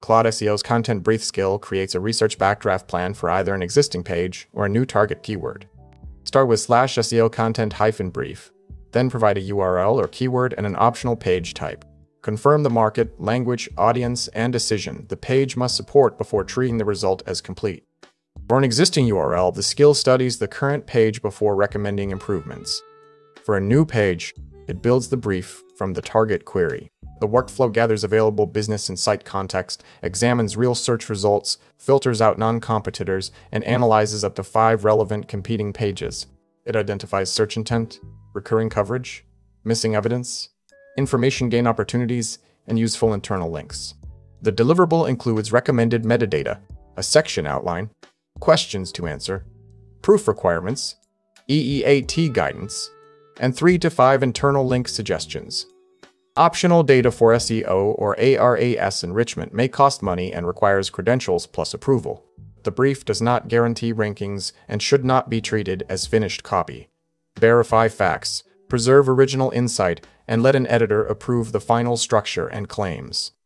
Claude SEO's content brief skill creates a research backdraft plan for either an existing page or a new target keyword. Start with /SEO content-brief, then provide a URL or keyword and an optional page type. Confirm the market, language, audience, and decision the page must support before treating the result as complete. For an existing URL, the skill studies the current page before recommending improvements. For a new page, it builds the brief from the target query. The workflow gathers available business and site context, examines real search results, filters out non-competitors, and analyzes up to 5 relevant competing pages. It identifies search intent, recurring coverage, missing evidence, information gain opportunities, and useful internal links. The deliverable includes recommended metadata, a section outline, questions to answer, proof requirements, EEAT guidance, and 3 to 5 internal link suggestions. Optional data for SEO or ARAS enrichment may cost money and requires credentials plus approval. The brief does not guarantee rankings and should not be treated as finished copy. Verify facts, preserve original insight, and let an editor approve the final structure and claims.